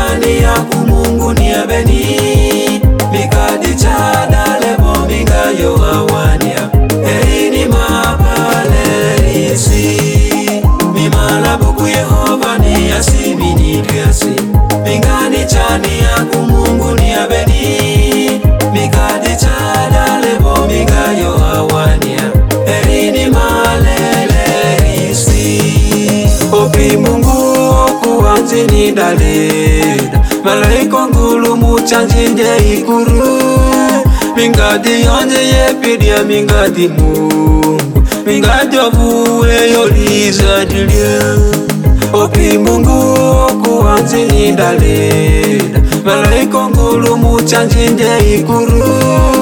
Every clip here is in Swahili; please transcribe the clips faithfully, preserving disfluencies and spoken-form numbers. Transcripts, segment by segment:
chani ya kumungu ni abeni mikadi chada lebo minga yo awania erini mapale isi mimala buku Yehova ni asimi ni triasi mingani chani ya kumungu ni abeni mikadi chada lebo minga yo awania erini malele isi opi mungu kuanzi ni dalida malaiko ngulu muchanjinje ikuru mingadi yonje yepidia mingadi mungu mingadi wavuwe yoliza dilia opi mungu kuanzi ni dalida malaiko ngulu muchanjinje ikuru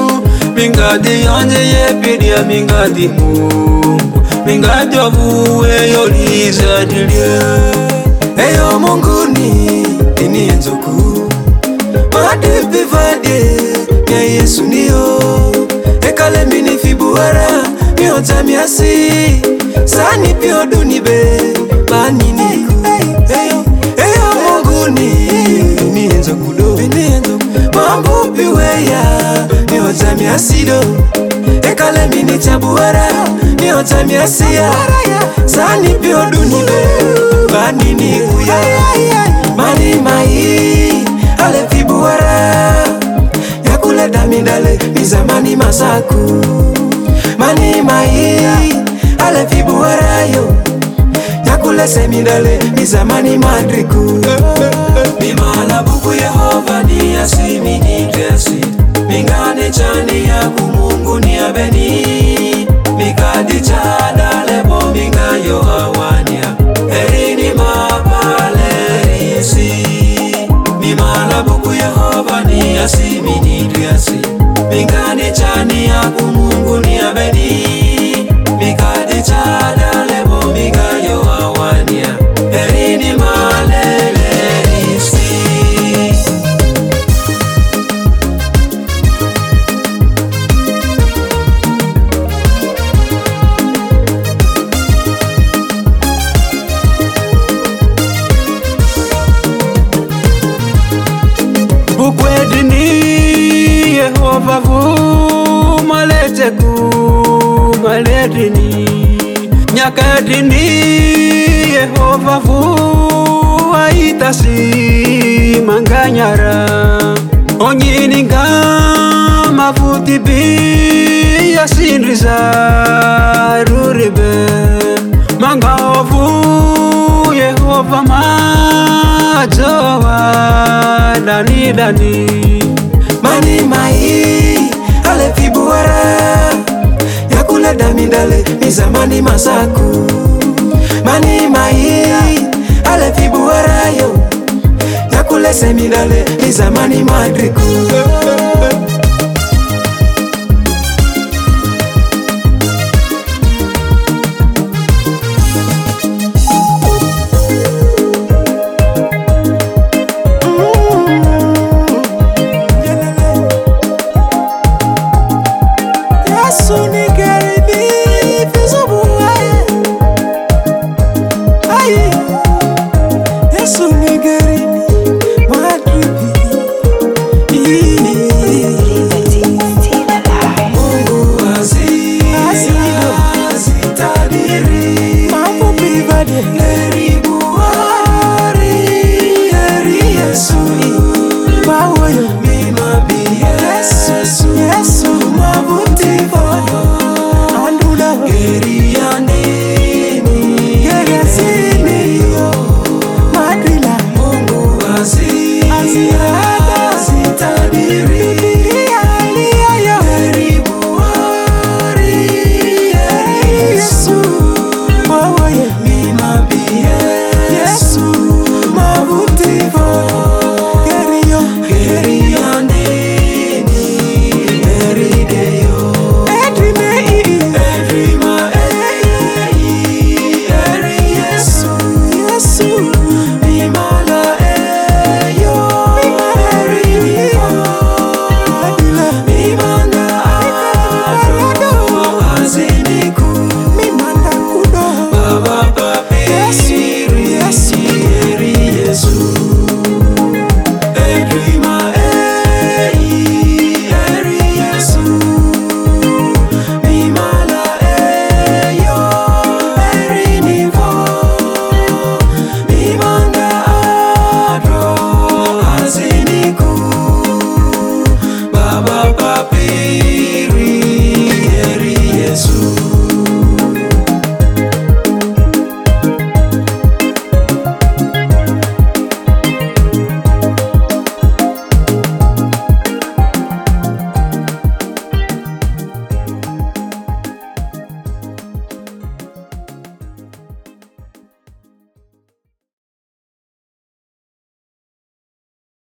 mingadi yonje yepidia mingadi mungu mingadi wavuwe yoliza dilia eyo munguni ini enzoku madepe vade ya Yesu niyo ekale mini fibuara miota miasi sani pio dunibe manini eyo eyo munguni ini enzoku do mambu piweya miota miasi do ekale mini chabuara miota miasi ya sani pio dunibe manini kuya mani mai ale fibuara yakule damidale mizamani masaku mani mai ale fibuara yo yakule semidale mizamani madriku mimala buku Yehova ni asimi ni triasi mingane chani ya kumungu ni abeni mikadi chada lebo minga yo awania erini mapale isi mimala buku Yehova ni asimi ni triasi mingane chani ya kumungu ni abeni mikadi chada lebo minga yo awania erini malele isi bukwedini Yehova vu malete ku maledini nyakadini Yehova vu aitasi manganyara onyini ngama futi bi yasindriza ruribe mangavu Yehova majowa dani dani mani mai ale fibuara yakule damidale mizamani masaku mani mai ale fibuara yo yakule semidale mizamani madriku Yesu, Yesu, mabuti